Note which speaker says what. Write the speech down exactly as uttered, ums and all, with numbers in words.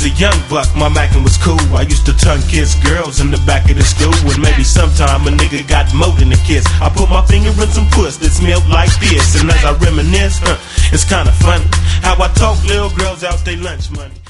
Speaker 1: a young buck, my mackin' was cool. I used to tongue kiss girls in the back of the school. And maybe sometime a nigga got more than a kiss. I put my finger in some puss that smelled like this. And as I reminisce, huh, it's kinda funny how I talk little girls out they lunch money.